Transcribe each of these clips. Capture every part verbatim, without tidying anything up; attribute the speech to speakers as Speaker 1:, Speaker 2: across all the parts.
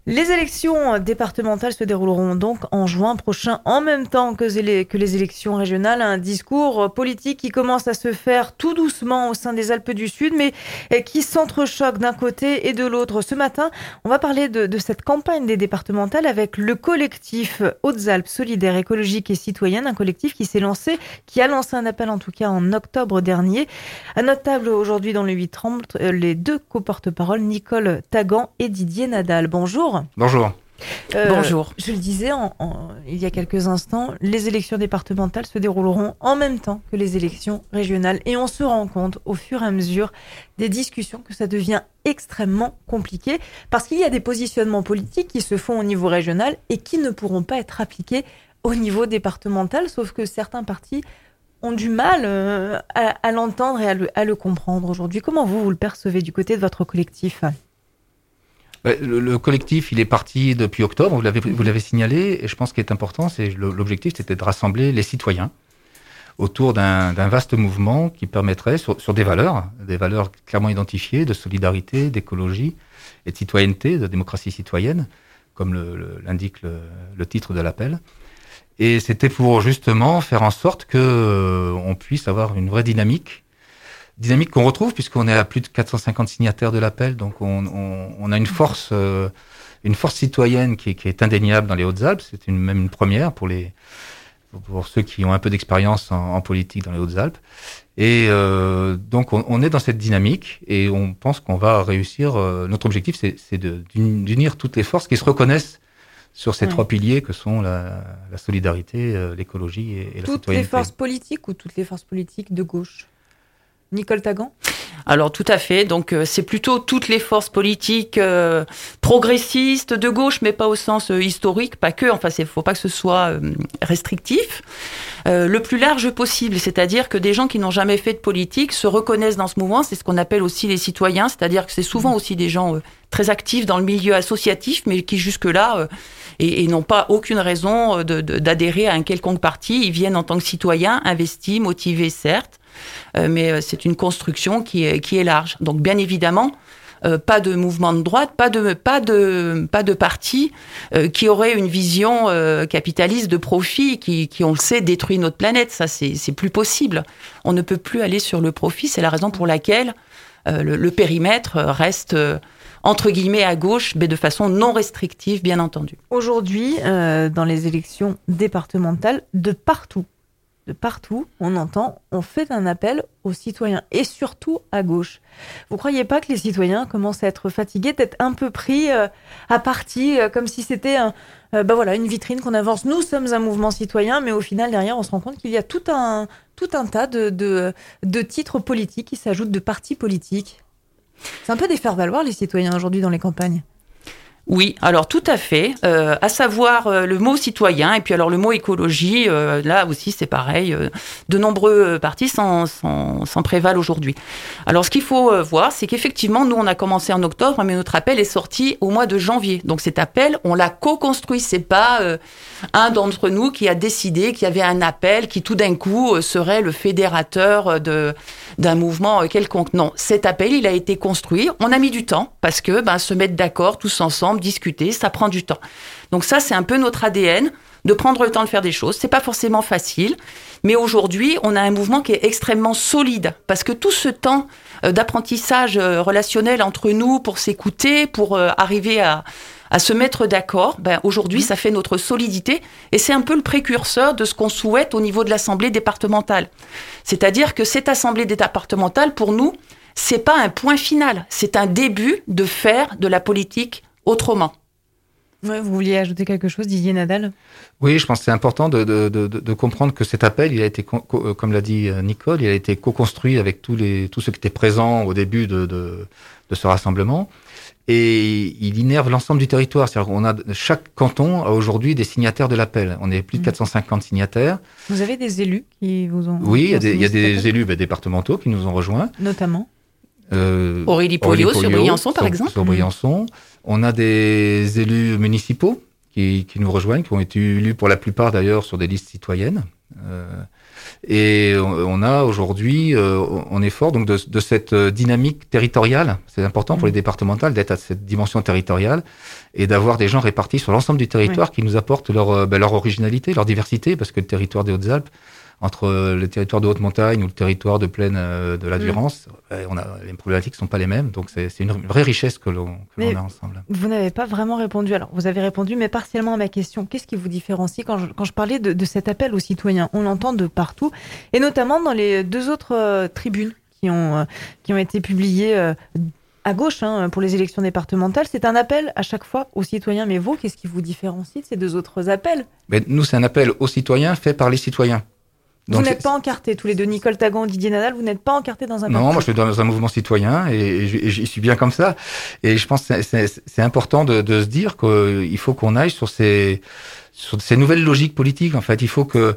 Speaker 1: Les élections départementales se dérouleront donc en juin prochain, en même temps que les élections régionales. Un discours politique qui commence à se faire tout doucement au sein des Alpes du Sud, mais qui s'entrechoque d'un côté et de l'autre. Ce matin, on va parler de, de cette campagne des départementales avec le collectif Hautes-Alpes solidaires, écologiques et citoyennes, un collectif qui s'est lancé, qui a lancé un appel en tout cas en octobre dernier. À notre table aujourd'hui dans le huit trente, les deux co-porte-parole, Nicole Tagan et Didier Nadal. Bonjour.
Speaker 2: Bonjour.
Speaker 1: Euh,
Speaker 3: Bonjour.
Speaker 1: Je le disais en, en, il y a quelques instants, les élections départementales se dérouleront en même temps que les élections régionales. Et on se rend compte au fur et à mesure des discussions que ça devient extrêmement compliqué parce qu'il y a des positionnements politiques qui se font au niveau régional et qui ne pourront pas être appliqués au niveau départemental, sauf que certains partis ont du mal euh, à, à l'entendre et à le, à le comprendre aujourd'hui. Comment vous, vous le percevez du côté de votre collectif ?
Speaker 2: Le, le collectif, il est parti depuis octobre, vous l'avez, vous l'avez signalé, et je pense qu'il est important, c'est l'objectif, c'était de rassembler les citoyens autour d'un, d'un vaste mouvement qui permettrait, sur, sur des valeurs, des valeurs clairement identifiées, de solidarité, d'écologie et de citoyenneté, de démocratie citoyenne, comme le, le, l'indique le, le titre de l'appel. Et c'était pour justement faire en sorte que euh, on puisse avoir une vraie dynamique, dynamique qu'on retrouve puisqu'on est à plus de quatre cent cinquante signataires de l'appel, donc on, on, on a une force, euh, une force citoyenne qui est, qui est indéniable dans les Hautes-Alpes. C'est une, même une première pour les, pour ceux qui ont un peu d'expérience en, en politique dans les Hautes-Alpes. Et euh, donc on, on est dans cette dynamique et on pense qu'on va réussir. Euh, notre objectif, c'est, c'est de, d'unir toutes les forces qui se reconnaissent sur ces ouais. trois piliers que sont la, la solidarité, euh, l'écologie et, et la
Speaker 1: toutes
Speaker 2: citoyenneté. Toutes
Speaker 1: les forces politiques ou toutes les forces politiques de gauche ? Nicole Tagan ?
Speaker 3: Alors tout à fait, donc euh, c'est plutôt toutes les forces politiques euh, progressistes de gauche, mais pas au sens euh, historique, pas que, enfin il ne faut pas que ce soit euh, restrictif, euh, le plus large possible, c'est-à-dire que des gens qui n'ont jamais fait de politique se reconnaissent dans ce mouvement, c'est ce qu'on appelle aussi les citoyens, c'est-à-dire que c'est souvent aussi des gens euh, très actifs dans le milieu associatif, mais qui jusque-là euh, et, et n'ont pas aucune raison de, de, d'adhérer à un quelconque parti, ils viennent en tant que citoyens, investis, motivés certes, Euh, mais euh, c'est une construction qui est, qui est large. Donc bien évidemment, euh, pas de mouvement de droite, pas de, pas de, pas de parti euh, qui aurait une vision euh, capitaliste de profit qui, qui, on le sait, détruit notre planète. Ça, c'est, c'est plus possible. On ne peut plus aller sur le profit. C'est la raison pour laquelle euh, le, le périmètre reste... Euh, entre guillemets à gauche, mais de façon non restrictive, bien entendu.
Speaker 1: Aujourd'hui, euh, dans les élections départementales, de partout, de partout, on entend, on fait un appel aux citoyens, et surtout à gauche. Vous ne croyez pas que les citoyens commencent à être fatigués, d'être un peu pris euh, à partie, euh, comme si c'était un, euh, ben voilà, une vitrine qu'on avance. Nous sommes un mouvement citoyen, mais au final, derrière, on se rend compte qu'il y a tout un, tout un tas de, de, de titres politiques qui s'ajoutent, de partis politiques. C'est un peu des faire-valoir, les citoyens, aujourd'hui, dans les campagnes.
Speaker 3: Oui, alors tout à fait, euh, à savoir euh, le mot citoyen et puis alors le mot écologie, euh, là aussi c'est pareil, euh, de nombreux partis s'en, s'en, s'en prévalent aujourd'hui. Alors ce qu'il faut euh, voir, c'est qu'effectivement nous on a commencé en octobre, mais notre appel est sorti au mois de janvier. Donc cet appel, on l'a co-construit, c'est pas euh, un d'entre nous qui a décidé qu'il y avait un appel qui tout d'un coup euh, serait le fédérateur de, d'un mouvement euh, quelconque. Non, cet appel il a été construit, on a mis du temps parce que ben, se mettre d'accord tous ensemble, discuter, ça prend du temps. Donc ça, c'est un peu notre A D N, de prendre le temps de faire des choses. C'est pas forcément facile, mais aujourd'hui, on a un mouvement qui est extrêmement solide, parce que tout ce temps d'apprentissage relationnel entre nous, pour s'écouter, pour arriver à, à se mettre d'accord, ben aujourd'hui, ça fait notre solidité, et c'est un peu le précurseur de ce qu'on souhaite au niveau de l'Assemblée départementale. C'est-à-dire que cette Assemblée départementale, pour nous, c'est pas un point final, c'est un début de faire de la politique autrement.
Speaker 1: Ouais, vous vouliez ajouter quelque chose, Didier Nadal ?
Speaker 2: Oui, je pense que c'est important de, de, de, de comprendre que cet appel, il a été, comme l'a dit Nicole, il a été co-construit avec tous, les, tous ceux qui étaient présents au début de, de, de ce rassemblement. Et il innerve l'ensemble du territoire. C'est-à-dire qu'on a, chaque canton a aujourd'hui des signataires de l'appel. On est plus de quatre cent cinquante signataires.
Speaker 1: Vous avez des élus qui vous ont...
Speaker 2: Oui, il y a des, il y a des élus bah, départementaux qui nous ont rejoints.
Speaker 1: Notamment
Speaker 3: euh, Aurélie Poliot sur Briançon, par exemple.
Speaker 2: Sur Briançon. On a des élus municipaux qui, qui nous rejoignent, qui ont été élus pour la plupart d'ailleurs sur des listes citoyennes. Euh, Et on a aujourd'hui, euh, on est fort donc de, de cette dynamique territoriale. C'est important pour les départementales d'être à cette dimension territoriale et d'avoir des gens répartis sur l'ensemble du territoire oui. qui nous apportent leur, ben, leur originalité, leur diversité, parce que le territoire des Hautes-Alpes, entre le territoire de haute montagne ou le territoire de plaine de la Durance, mmh. on a, les problématiques ne sont pas les mêmes. Donc, c'est, c'est une vraie richesse que l'on, que l'on a ensemble.
Speaker 1: Vous n'avez pas vraiment répondu. Alors, vous avez répondu, mais partiellement à ma question. Qu'est-ce qui vous différencie quand je, quand je parlais de, de cet appel aux citoyens? On l'entend de partout, et notamment dans les deux autres euh, tribunes qui ont, euh, qui ont été publiées euh, à gauche hein, pour les élections départementales. C'est un appel à chaque fois aux citoyens. Mais vous, qu'est-ce qui vous différencie de ces deux autres appels?
Speaker 2: Mais nous, c'est un appel aux citoyens fait par les citoyens.
Speaker 1: Donc vous n'êtes pas encartés, tous les deux, Nicole Tagon, Didier Nadal, vous n'êtes pas encartés dans un parti?
Speaker 2: Non, moi je suis dans un mouvement citoyen et j'y suis bien comme ça. Et je pense que c'est, c'est, c'est important de, de se dire qu'il faut qu'on aille sur ces, sur ces nouvelles logiques politiques. En fait, il faut que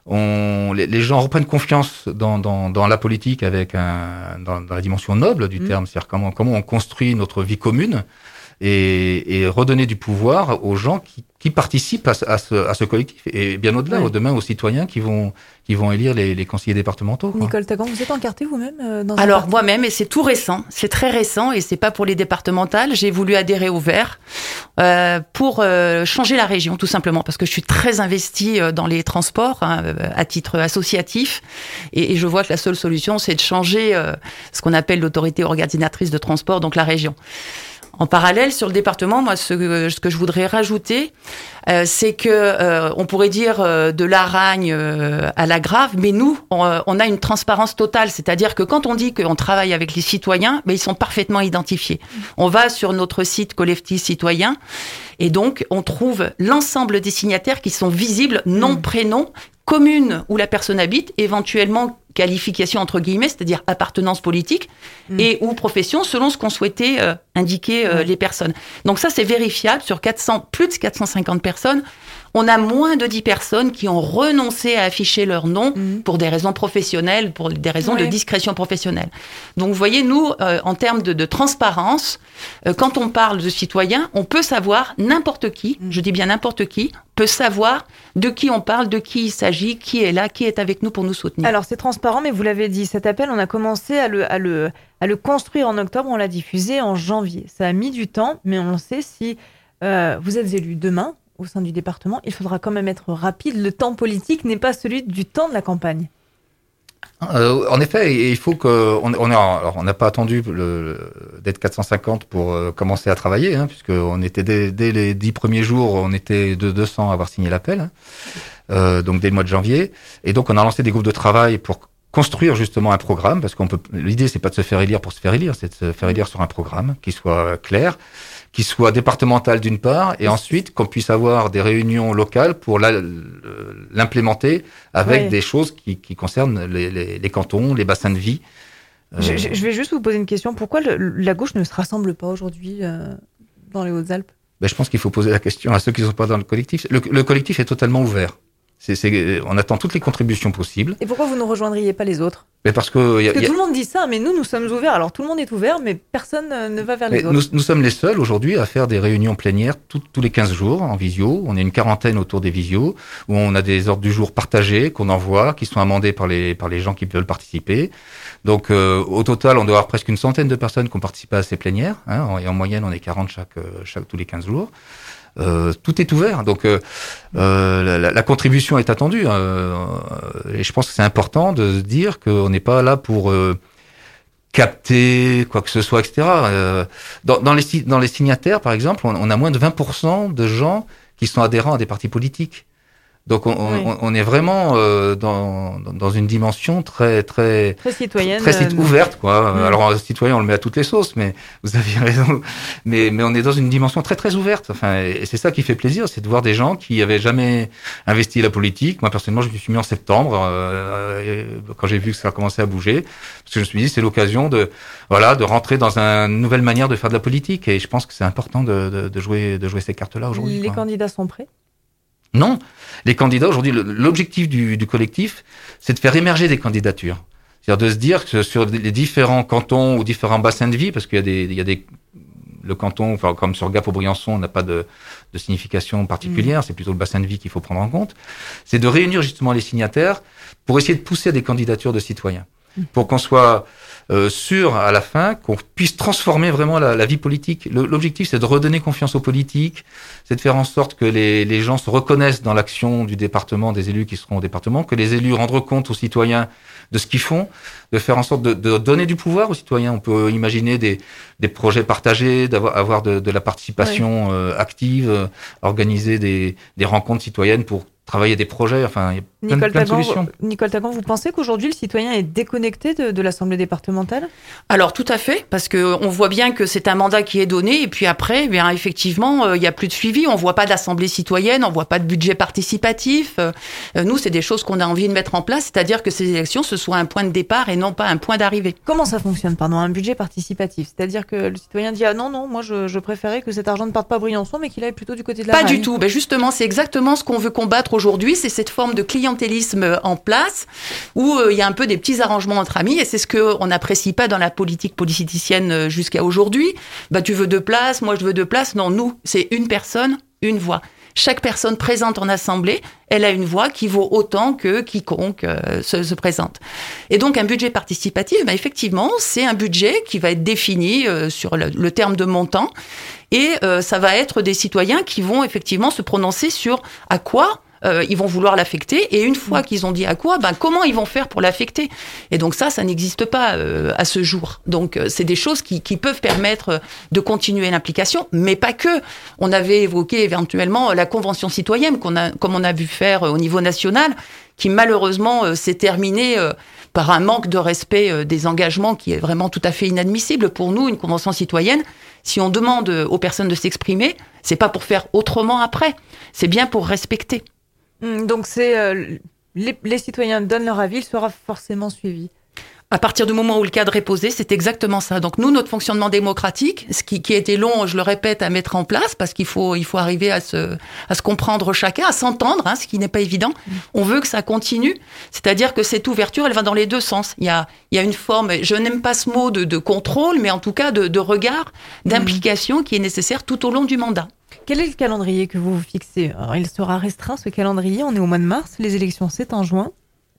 Speaker 2: on, les, les gens reprennent confiance dans, dans, dans la politique avec un, dans, dans la dimension noble du mmh. terme, c'est-à-dire comment, comment on construit notre vie commune. Et, et redonner du pouvoir aux gens qui, qui participent à ce, à, ce, à ce collectif et bien au-delà, ouais. demain aux citoyens qui vont, qui vont élire les, les conseillers départementaux. Quoi.
Speaker 1: Nicole Tagon, vous êtes encartée vous-même euh, dans
Speaker 3: Alors moi-même, et c'est tout récent, c'est très récent et c'est pas pour les départementales. J'ai voulu adhérer au Vert euh, pour euh, changer la région, tout simplement, parce que je suis très investie dans les transports hein, à titre associatif et, et je vois que la seule solution, c'est de changer euh, ce qu'on appelle l'autorité organisatrice de transport, donc la région. En parallèle, sur le département, moi, ce que, ce que je voudrais rajouter, euh, c'est que euh, on pourrait dire euh, de l'Aragne euh, à la Grave, mais nous, on, on a une transparence totale. C'est-à-dire que quand on dit qu'on travaille avec les citoyens, ben, ils sont parfaitement identifiés. On va sur notre site Collectif Citoyen et donc on trouve l'ensemble des signataires qui sont visibles, nom, mmh. prénom, commune où la personne habite, éventuellement qualification entre guillemets, c'est-à-dire appartenance politique mmh. et ou profession selon ce qu'on souhaitait euh, indiquer euh, mmh. les personnes. Donc ça c'est vérifiable sur quatre cents, plus de quatre cent cinquante personnes. On a moins de dix personnes qui ont renoncé à afficher leur nom mmh. pour des raisons professionnelles, pour des raisons ouais. de discrétion professionnelle. Donc vous voyez, nous, euh, en termes de, de transparence, euh, quand on parle de citoyens, on peut savoir n'importe qui, mmh. je dis bien n'importe qui, peut savoir de qui on parle, de qui il s'agit, qui est là, qui est avec nous pour nous soutenir.
Speaker 1: Alors c'est transparent, mais vous l'avez dit, cet appel, on a commencé à le, à le, à le construire en octobre, on l'a diffusé en janvier. Ça a mis du temps, mais on sait si euh, vous êtes élu demain, au sein du département, il faudra quand même être rapide. Le temps politique n'est pas celui du temps de la campagne.
Speaker 2: Euh, en effet, il faut que on, on a alors on n'a pas attendu le, d'être quatre cent cinquante pour euh, commencer à travailler, hein, puisque on était dès, dès les dix premiers jours, on était de deux cents à avoir signé l'appel, hein, euh, donc dès le mois de janvier, et donc on a lancé des groupes de travail pour construire justement un programme, parce qu'on peut. L'idée c'est pas de se faire élire pour se faire élire, c'est de se faire élire sur un programme qui soit clair, qui soit départemental d'une part, et ensuite qu'on puisse avoir des réunions locales pour la, l'implémenter avec oui. des choses qui, qui concernent les, les, les cantons, les bassins de vie.
Speaker 1: Euh... Je, je vais juste vous poser une question. Pourquoi le, la gauche ne se rassemble pas aujourd'hui euh, dans les Hautes-Alpes ?
Speaker 2: Ben, je pense qu'il faut poser la question à ceux qui ne sont pas dans le collectif. Le, le collectif est totalement ouvert. C'est, c'est, on attend toutes les contributions possibles.
Speaker 1: Et pourquoi vous ne rejoindriez pas les autres ?
Speaker 2: Mais parce que, y a,
Speaker 1: parce que
Speaker 2: y a...
Speaker 1: tout le monde dit ça, mais nous, nous sommes ouverts. Alors tout le monde est ouvert, mais personne ne va vers les
Speaker 2: mais
Speaker 1: autres.
Speaker 2: Nous, nous sommes les seuls aujourd'hui à faire des réunions plénières tout, tous les quinze jours en visio. On est une quarantaine autour des visios, où on a des ordres du jour partagés, qu'on envoie, qui sont amendés par les, par les gens qui veulent participer. Donc euh, au total, on doit avoir presque une centaine de personnes qui ont participé à ces plénières. Hein, et en moyenne, on est quarante chaque, chaque, tous les quinze jours. Euh, tout est ouvert, donc euh, euh, la, la contribution est attendue. Euh, et je pense que c'est important de se dire qu'on n'est pas là pour euh, capter quoi que ce soit, et cetera. Euh, dans, dans, les, dans les signataires, par exemple, on, on a moins de vingt pour cent de gens qui sont adhérents à des partis politiques. Donc on, oui. on, on est vraiment euh, dans, dans une dimension très très
Speaker 1: très citoyenne,
Speaker 2: très, très
Speaker 1: euh...
Speaker 2: ouverte quoi.
Speaker 1: Mmh.
Speaker 2: Alors citoyen on le met à toutes les sauces, mais vous avez raison. Mais mais on est dans une dimension très très ouverte. Enfin et c'est ça qui fait plaisir, c'est de voir des gens qui avaient jamais investi la politique. Moi personnellement je me suis mis en septembre euh, quand j'ai vu que ça a commencé à bouger, parce que je me suis dit c'est l'occasion de voilà de rentrer dans une nouvelle manière de faire de la politique et je pense que c'est important de, de, de jouer de jouer ces cartes là aujourd'hui.
Speaker 1: Les
Speaker 2: quoi.
Speaker 1: Candidats sont prêts ?
Speaker 2: Non, les candidats aujourd'hui, l'objectif du, du collectif, c'est de faire émerger des candidatures. C'est-à-dire de se dire que sur les différents cantons ou différents bassins de vie, parce qu'il y a des, il y a des, le canton, enfin, comme sur Gap ou Briançon, n'a pas de, de signification particulière, mmh. c'est plutôt le bassin de vie qu'il faut prendre en compte, c'est de réunir justement les signataires pour essayer de pousser à des candidatures de citoyens, mmh. pour qu'on soit euh, sûr à la fin qu'on puisse transformer vraiment la, la vie politique. Le, l'objectif, c'est de redonner confiance aux politiques, c'est de faire en sorte que les, les gens se reconnaissent dans l'action du département, des élus qui seront au département, que les élus rendent compte aux citoyens de ce qu'ils font, de faire en sorte de, de donner du pouvoir aux citoyens. On peut imaginer des, des projets partagés, d'avoir avoir de, de la participation oui. euh, active, euh, organiser des, des rencontres citoyennes pour travailler des projets. Enfin, il y a plein,
Speaker 1: Nicole
Speaker 2: plein de
Speaker 1: Tagan,
Speaker 2: solutions.
Speaker 1: Nicole Tagan, vous pensez qu'aujourd'hui, le citoyen est déconnecté de, de l'Assemblée départementale ?
Speaker 3: Alors, tout à fait, parce qu'on voit bien que c'est un mandat qui est donné, et puis après, eh bien, effectivement, il euh, n'y a plus de suivi. On ne voit pas d'Assemblée citoyenne, on ne voit pas de budget participatif. Euh, nous, c'est des choses qu'on a envie de mettre en place, c'est-à-dire que ces élections, ce soit un point de départ et non pas un point d'arrivée.
Speaker 1: Comment ça fonctionne, pardon, un budget participatif ? C'est-à-dire que le citoyen dit « Ah non, non, moi, je, je préférais que cet argent ne parte pas à Briançon, mais qu'il aille plutôt du côté de la
Speaker 3: Pas
Speaker 1: Raille. »
Speaker 3: du tout. Ben justement, c'est exactement ce qu'on veut combattre aujourd'hui, c'est cette forme de clientélisme en place, où il euh, y a un peu des petits arrangements entre amis, et c'est ce qu'on n'apprécie pas dans la politique politicienne jusqu'à aujourd'hui. Bah, tu veux deux places, moi je veux deux places. Non, nous, c'est une personne, une voix. Chaque personne présente en assemblée, elle a une voix qui vaut autant que quiconque euh, se, se présente. Et donc, un budget participatif, bah, effectivement, c'est un budget qui va être défini euh, sur le, le terme de montant, et euh, ça va être des citoyens qui vont effectivement se prononcer sur à quoi Euh, ils vont vouloir l'affecter, et une fois qu'ils ont dit à quoi, ben comment ils vont faire pour l'affecter. Et donc ça, ça n'existe pas euh, à ce jour. Donc euh, c'est des choses qui, qui peuvent permettre de continuer l'implication, mais pas que. On avait évoqué éventuellement la convention citoyenne, qu'on a, comme on a vu faire au niveau national, qui malheureusement euh, s'est terminée euh, par un manque de respect euh, des engagements qui est vraiment tout à fait inadmissible. Pour nous, une convention citoyenne, si on demande aux personnes de s'exprimer, c'est pas pour faire autrement après, c'est bien pour respecter.
Speaker 1: Donc, c'est, euh, les, les citoyens donnent leur avis, il sera forcément suivi.
Speaker 3: À partir du moment où le cadre est posé, c'est exactement ça. Donc nous, notre fonctionnement démocratique, ce qui, qui a été long, je le répète, à mettre en place, parce qu'il faut, il faut arriver à se, à se comprendre chacun, à s'entendre, hein, ce qui n'est pas évident. On veut que ça continue, c'est-à-dire que cette ouverture, elle va dans les deux sens. Il y a, il y a une forme, je n'aime pas ce mot de, de contrôle, mais en tout cas de, de regard, d'implication qui est nécessaire tout au long du mandat.
Speaker 1: Quel est le calendrier que vous vous fixez ? Alors, il sera restreint, ce calendrier. On est au mois de mars. Les élections, c'est en juin.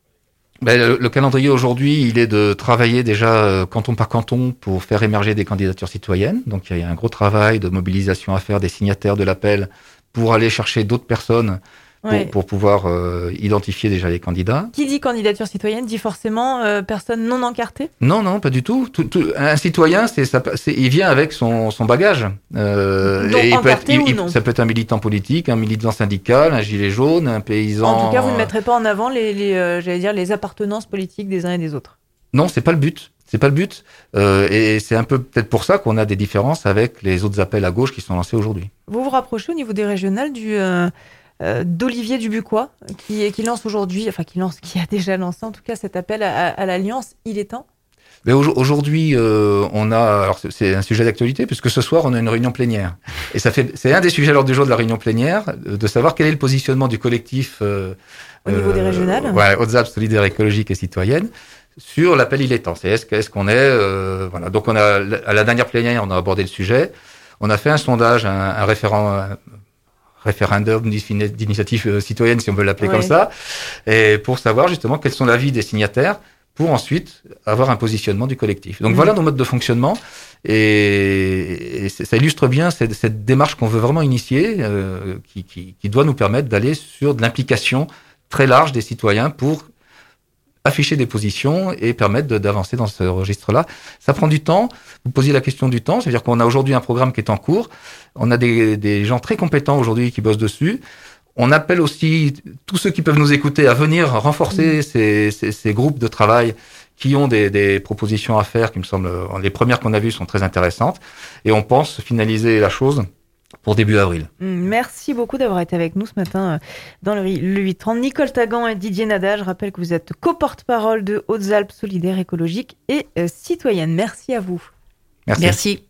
Speaker 2: Ben, le, le calendrier aujourd'hui, il est de travailler déjà euh, canton par canton pour faire émerger des candidatures citoyennes. Donc, il y a un gros travail de mobilisation à faire des signataires de l'appel pour aller chercher d'autres personnes pour, ouais. pour pouvoir euh, identifier déjà les candidats.
Speaker 1: Qui dit candidature citoyenne dit forcément euh, personne non encartée ?
Speaker 2: Non, non, pas du tout. tout, tout un citoyen, c'est, ça, c'est, il vient avec son, son bagage.
Speaker 1: Euh, Donc,
Speaker 2: et il peut être,
Speaker 1: il,
Speaker 2: il,
Speaker 1: non
Speaker 2: ça peut être un militant politique, un militant syndical, un gilet jaune, un paysan.
Speaker 1: En tout cas, vous ne mettrez pas en avant les, les, euh, j'allais dire, les appartenances politiques des uns et des autres.
Speaker 2: Non, c'est pas le but. C'est pas le but. Euh, et c'est un peu peut-être pour ça qu'on a des différences avec les autres appels à gauche qui sont lancés aujourd'hui.
Speaker 1: Vous vous rapprochez au niveau des régionales du... Euh... Euh, d'Olivier Dubuquois, qui, qui lance aujourd'hui, enfin qui lance, qui a déjà lancé en tout cas cet appel à, à l'Alliance. Il est temps.
Speaker 2: Mais aujourd'hui, euh, on a, alors c'est un sujet d'actualité puisque ce soir on a une réunion plénière, et ça fait, c'est un des sujets à l'ordre du jour de la réunion plénière, de savoir quel est le positionnement du collectif euh,
Speaker 1: au niveau euh, des régionales.
Speaker 2: Ouais, Hautes-Alpes solidaires, écologiques et citoyennes sur l'appel. Il est temps. C'est est-ce, est-ce qu'on est, euh, voilà. Donc on a à la dernière plénière, on a abordé le sujet. On a fait un sondage, un, un référent. Un, référendum d'initiative citoyenne, si on veut l'appeler ouais. comme ça, et pour savoir justement quels sont l'avis des signataires, pour ensuite avoir un positionnement du collectif. Donc mmh. voilà nos modes de fonctionnement, et, et ça illustre bien cette, cette démarche qu'on veut vraiment initier, euh, qui, qui, qui doit nous permettre d'aller sur de l'implication très large des citoyens pour afficher des positions et permettre de, d'avancer dans ce registre-là. Ça prend du temps. Vous posiez la question du temps, c'est-à-dire qu'on a aujourd'hui un programme qui est en cours. On a des, des gens très compétents aujourd'hui qui bossent dessus. On appelle aussi tous ceux qui peuvent nous écouter à venir renforcer mmh. ces, ces, ces groupes de travail qui ont des, des propositions à faire, qui me semblent, les premières qu'on a vues sont très intéressantes. Et on pense finaliser la chose pour début avril.
Speaker 1: Merci beaucoup d'avoir été avec nous ce matin dans le huit trente. Nicole Tagan et Didier Nada, je rappelle que vous êtes co-porte-parole de Hautes-Alpes solidaires, écologiques et euh, citoyennes. Merci à vous.
Speaker 2: Merci.
Speaker 3: Merci.